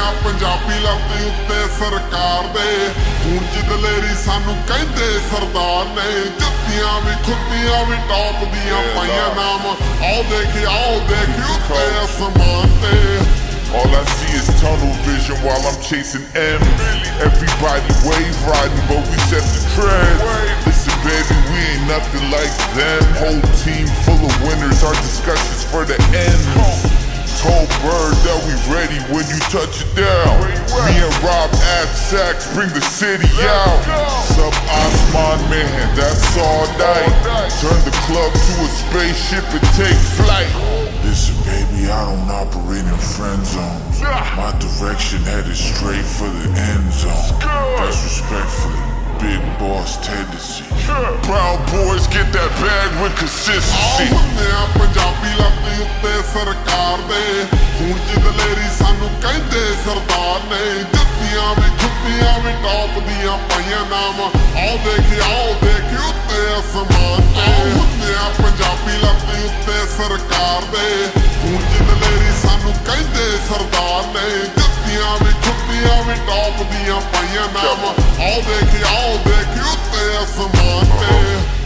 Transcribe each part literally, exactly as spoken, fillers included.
ਆ ਪੰਜਾਬੀ ਲੱਤ ਉੱਤੇ ਸਰਕਾਰ ਦੇ ਹੁਣ ਜਿਦਲੇਰੀ ਸਾਨੂੰ ਕਹਿੰਦੇ ਸਰਦਾਰ ਨੇ ਜੁੱਤੀਆਂ ਵੀ ਖੁੱਤੀਆਂ ਵੀ ਟੌਪ ਦੀਆਂ ਪਾਈਆਂ ਨਾਮ ਆਓ ਦੇਖ ਆਓ ਦੇਖ ਉੱਤੇ ਅਸਮਾਨ ਤੇ All I see is tunnel vision while I'm chasing M. Everybody wave riding, but we set the trend. Listen, baby, we ain't nothing like them. Whole team full of winners, our discussions for the end. Told Bird that we ready when you touch it down. Me and Rob at Saks bring the city out. Sub Osman, man, that's all night. Turn the club to a spaceship and take flight. Listen, baby, I don't operate in friend zones. My direction headed straight for the end zone. That's respectfully, big boss tendency. Proud boys get that bag with consistency. ਆਓ ਹੁੰਦੇ ਆ ਪੰਜਾਬੀ ਲੱਤ ਉੱਤੇ ਸਰਕਾਰ ਦੇ ਹੁਣ ਜਿਦਲੇਰੀ ਸਾਨੂੰ ਕਹਿੰਦੇ ਸਰਦਾਰ ਨੇ ਜੁੱਤੀਆਂ ਵੀ ਖੁੱਤੀਆਂ ਵੀ ਟੌਪ ਦੀਆਂ ਪਾਈਆਂ ਨਾਮ ਆਓ ਦੇਖ ਆਓ ਦੇਖ ਉੱਤੇ ਅਸਮਾਨ ਤੇ ਆਓ ਹੁੰਦੇ ਆ ਪੰਜਾਬੀ ਲੱਤ ਉੱਤੇ ਸਰਕਾਰ ਦੇ ਹੁਣ ਜਿਦਲੇਰੀ ਸਾਨੂੰ ਕਹਿੰਦੇ ਸਰਦਾਰ ਨੇ ਜੁੱਤੀਆਂ ਵੀ ਖੁੱਤੀਆਂ ਵੀ ਟੌਪ ਦੀਆਂ ਪਾਈਆਂ ਨਾਮ ਆਓ ਦੇਖ ਆਓ ਦੇਖ ਉੱਤੇ ਅਸਮਾਨ ਤੇ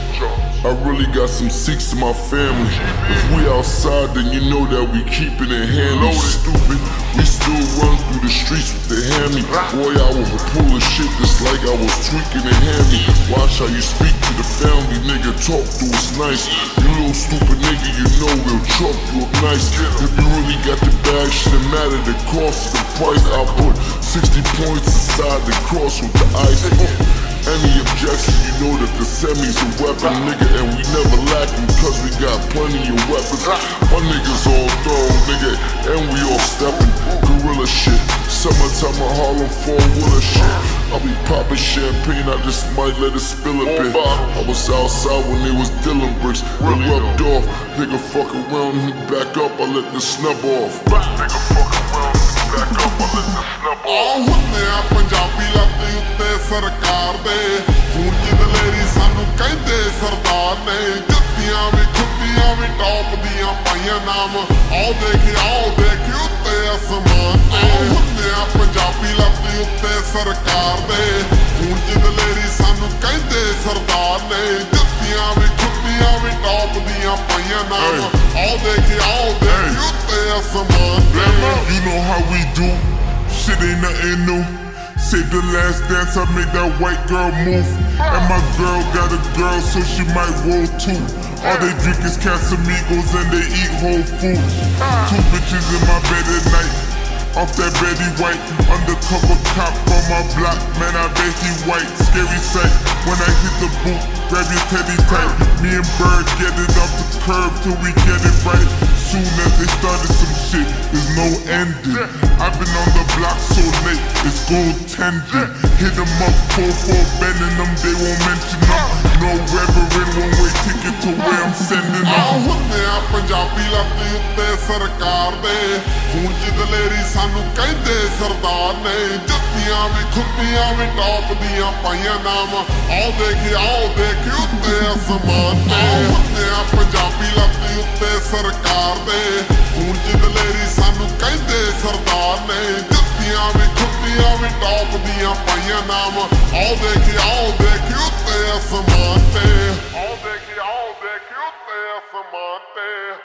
I really got some Sikhs in my family. If we outside, then you know that we keeping it handy. Stupid, we still run through the streets with the hammy. Boy, I was pull of shit just like I was tweaking and hammy. Watch how you speak to the family, nigga. Talk to us nice. You little stupid nigga, you know we'll chalk you up nice. If you really got the bag, shouldn't matter the cost of the price. I put sixty points inside the cross with the ice. Any objection, you know that the semi's a weapon, nigga, and we never lacking cause we got plenty of weapons. My niggas all thrown, nigga, and we all stepping. Gorilla shit, summertime in Harlem, four-wheeler shit. I be popping champagne, I just might let it spill a bit. I was outside when they was dealing bricks, it rubbed off. Nigga fuck around, he back up, I let the snub off. Nigga fuck around, he back up, I let the snub off. ਆਓ ਹੁੰਦੇ ਆ ਪੰਜਾਬੀ ਲੱਤ ਉੱਤੇ ਸਰਕਾਰ ਦੇ ਹੁਣ ਜਿਦਲੇਰੀ ਸਾਨੂੰ ਕਹਿੰਦੇ ਸਰਦਾਰ ਨੇ ਜੁੱਤੀਆਂ ਵੀ ਖੁੱਤੀਆਂ ਵੀ ਟੌਪ ਦੀਆਂ ਪਾਈਆਂ ਨਾਮ ਆਓ ਦੇਖ ਆਓ ਦੇਖ ਉੱਤੇ ਅਸਮਾਨ ਤੇ ਆਓ ਹੁੰਦੇ ਆ ਪੰਜਾਬੀ ਲੱਤ ਉੱਤੇ ਸਰਕਾਰ ਦੇ ਹੁਣ ਜਿਦਲੇਰੀ ਸਾਨੂੰ ਕਹਿੰਦੇ ਸਰਦਾਰ ਨੇ ਜੁੱਤੀਆਂ ਵੀ ਖੁੱਤੀਆਂ ਵੀ ਟੌਪ ਦੀਆਂ ਪਾਈਆਂ ਨਾਮ ਆਓ ਦੇਖ ਆਓ ਦੇਖ ਉੱਤੇ ਅਸਮਾਨ ਤੇ You know how we do, shit ain't nothing new. Say the last dance, I made that white girl move. And my girl got a girl, so she might roll too. All they drink is Casamigos and they eat whole food. Two bitches in my bed at night, off that Betty White. Undercover cop on my block, man, I bet he white. Scary sight, when I hit the boot, grab your teddy tight. Me and Bird get it off the curb till we get it right. Soon as they started some shit, there's no ending. I've been on the block so late, it's goaltending. Hit them up, four four bending them, they won't mention them. No reverend, one way ticket to where I'm sending them. ਆਓ ਹੁੰਦੇ ਆ ਪੰਜਾਬੀ ਲੱਤ ਉੱਤੇ ਸਰਕਾਰ ਦੇ ਹੁਣ ਜਿਦਲੇਰੀ ਸਾਨੂੰ ਕਹਿੰਦੇ ਸਰਦਾਰ ਨੇ ਜੁੱਤੀਆਂ ਵੀ ਖੁੱਤੀਆਂ ਵੀ ਟੌਪ ਦੀਆਂ ਪਾਈਆਂ ਨਾਮ ਆਓ ਦੇਖ ਆਓ ਦੇਖ ਉੱਤੇ ਅਸਮਾਨ ਤੇ ਆਓ ਹੁੰਦੇ ਆ ਪੰਜਾਬੀ ਲੱਤ ਉੱਤੇ ਸਰਕਾਰ ਦੇ ਹੁਣ ਜਿਦਲੇਰੀ ਸਾਨੂੰ ਕਹਿੰਦੇ ਸਰਦਾਰ ਨੇ ਜੁੱਤੀਆਂ ਵੀ ਖੁੱਤੀਆਂ ਵੀ ਟੌਪ ਦੀਆਂ ਪਾਈਆਂ ਨਾਮ ਆਓ ਦੇਖ ਆਓ ਦੇਖ ਉੱਤੇ ਅਸਮਾਨ ਤੇ ਆਓ ਦੇਖ ਆਓ ਦੇਖ ਉੱਤੇ ਅਸਮਾਨ ਤੇ